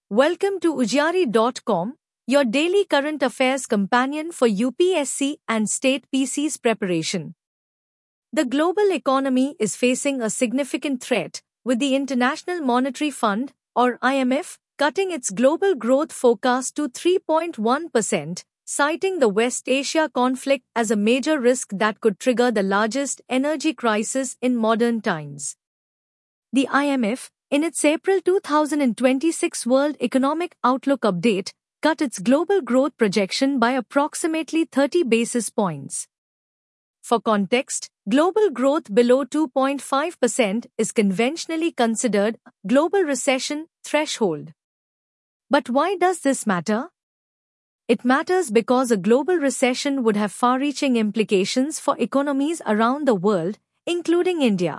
Welcome to Ujari.com, your daily current affairs companion for UPSC and state PC's preparation. The global economy is facing a significant threat, with the International Monetary Fund, or IMF, cutting its global growth forecast to 3.1%, citing the West Asia conflict as a major risk that could trigger the largest energy crisis in modern times. The IMF, in its April 2026 World Economic Outlook update, cut its global growth projection by approximately 30 basis points. For context, global growth below 2.5% is conventionally considered a global recession threshold. But why does this matter? It matters because a global recession would have far-reaching implications for economies around the world, including India.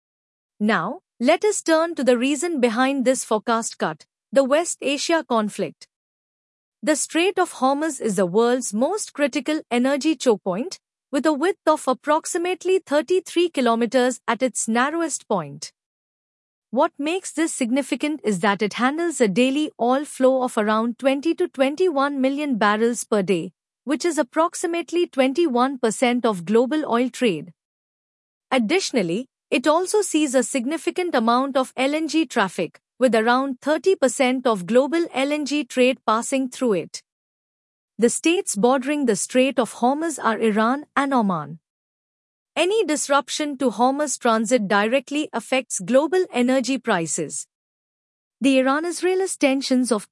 Now, let us turn to the reason behind this forecast cut: the West Asia conflict. The Strait of Hormuz is the world's most critical energy choke point, with a width of approximately 33 kilometers at its narrowest point. What makes this significant is that it handles a daily oil flow of around 20 to 21 million barrels per day, which is approximately 21% of global oil trade. Additionally, it also sees a significant amount of LNG traffic, with around 30% of global LNG trade passing through it. The states bordering the Strait of Hormuz are Iran and Oman. Any disruption to Hormuz transit directly affects global energy prices. The Iran-Israel tensions of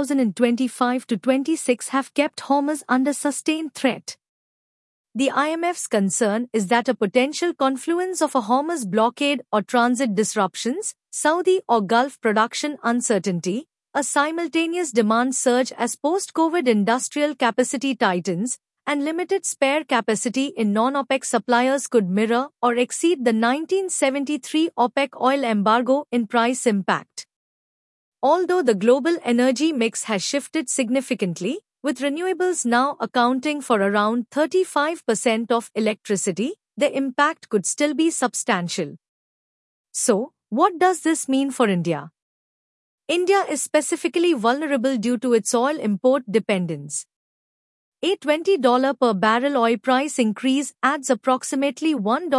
2025 to 26 have kept Hormuz under sustained threat. The IMF's concern is that a potential confluence of a Hormuz blockade or transit disruptions, Saudi or Gulf production uncertainty, a simultaneous demand surge as post-COVID industrial capacity tightens, and limited spare capacity in non-OPEC suppliers could mirror or exceed the 1973 OPEC oil embargo in price impact. Although the global energy mix has shifted significantly, with renewables now accounting for around 35% of electricity, the impact could still be substantial. So, what does this mean for India? India is specifically vulnerable due to its oil import dependence. A $20 per barrel oil price increase adds approximately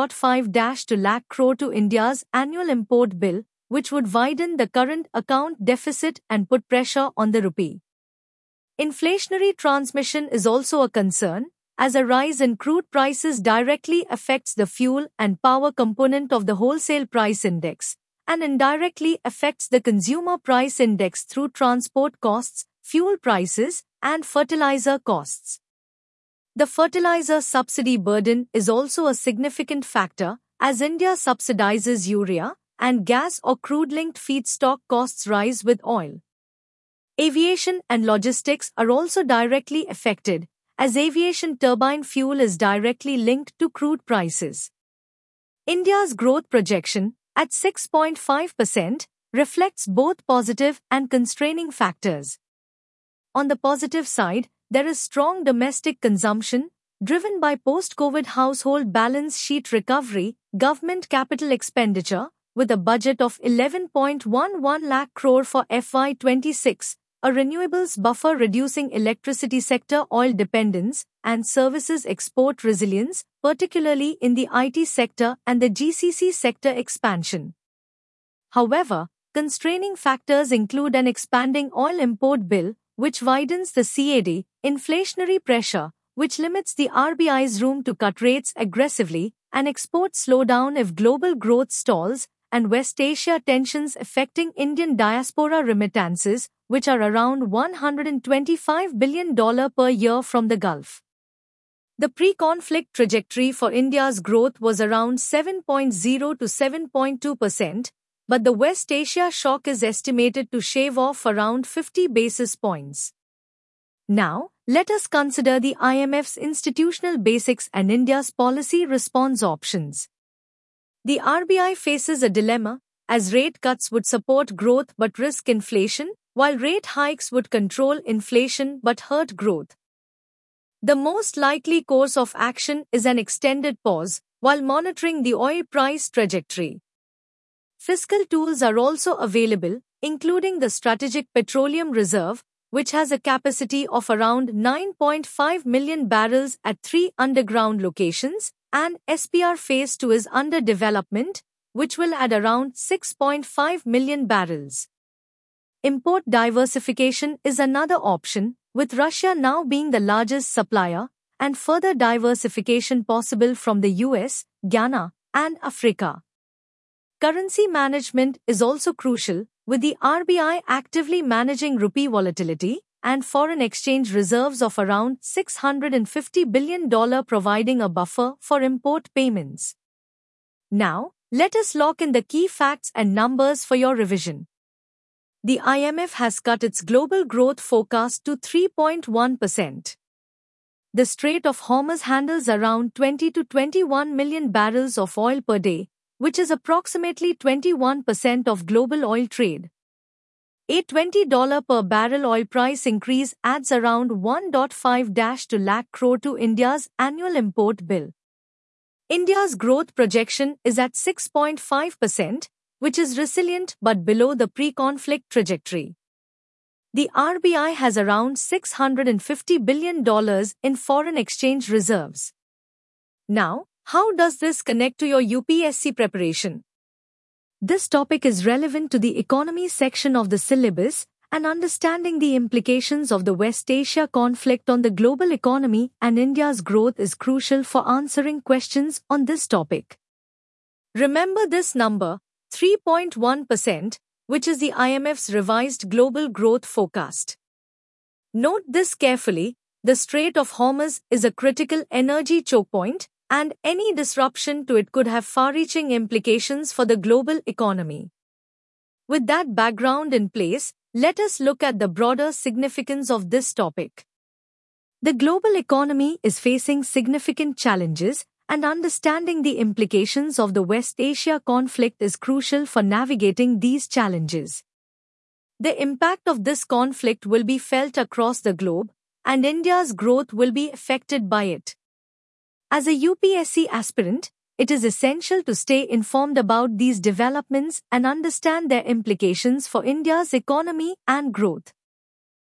1.5 lakh crore to India's annual import bill, which would widen the current account deficit and put pressure on the rupee. Inflationary transmission is also a concern, as a rise in crude prices directly affects the fuel and power component of the wholesale price index, and indirectly affects the consumer price index through transport costs, fuel prices, and fertilizer costs. The fertilizer subsidy burden is also a significant factor, as India subsidizes urea, and gas or crude-linked feedstock costs rise with oil. Aviation and logistics are also directly affected, as aviation turbine fuel is directly linked to crude prices. India's growth projection, at 6.5%, reflects both positive and constraining factors. On the positive side, there is strong domestic consumption, driven by post-COVID household balance sheet recovery, government capital expenditure, with a budget of 11.11 lakh crore for FY26, a renewables buffer reducing electricity sector oil dependence, and services export resilience, particularly in the IT sector and the GCC sector expansion. However, constraining factors include an expanding oil import bill, which widens the CAD, inflationary pressure, which limits the RBI's room to cut rates aggressively, and export slowdown if global growth stalls, and West Asia tensions affecting Indian diaspora remittances, which are around $125 billion per year from the Gulf. The pre-conflict trajectory for India's growth was around 7.0 to 7.2%, but the West Asia shock is estimated to shave off around 50 basis points. Now, let us consider the IMF's institutional basics and India's policy response options. The RBI faces a dilemma, as rate cuts would support growth but risk inflation, while rate hikes would control inflation but hurt growth. The most likely course of action is an extended pause, while monitoring the oil price trajectory. Fiscal tools are also available, including the Strategic Petroleum Reserve, which has a capacity of around 9.5 million barrels at 3 underground locations, and SPR Phase 2 is under development, which will add around 6.5 million barrels. Import diversification is another option, with Russia now being the largest supplier, and further diversification possible from the US, Ghana, and Africa. Currency management is also crucial, with the RBI actively managing rupee volatility and foreign exchange reserves of around $650 billion providing a buffer for import payments. Now, let us lock in the key facts and numbers for your revision. The IMF has cut its global growth forecast to 3.1%. The Strait of Hormuz handles around 20 to 21 million barrels of oil per day, which is approximately 21% of global oil trade. A $20 per barrel oil price increase adds around 1.5 lakh crore to India's annual import bill. India's growth projection is at 6.5%, which is resilient but below the pre-conflict trajectory. The RBI has around $650 billion in foreign exchange reserves. Now, how does this connect to your UPSC preparation? This topic is relevant to the economy section of the syllabus, and understanding the implications of the West Asia conflict on the global economy and India's growth is crucial for answering questions on this topic. Remember this number, 3.1%, which is the IMF's revised global growth forecast. Note this carefully, the Strait of Hormuz is a critical energy choke point, and any disruption to it could have far-reaching implications for the global economy. With that background in place, let us look at the broader significance of this topic. The global economy is facing significant challenges, and understanding the implications of the West Asia conflict is crucial for navigating these challenges. The impact of this conflict will be felt across the globe, and India's growth will be affected by it. As a UPSC aspirant, it is essential to stay informed about these developments and understand their implications for India's economy and growth.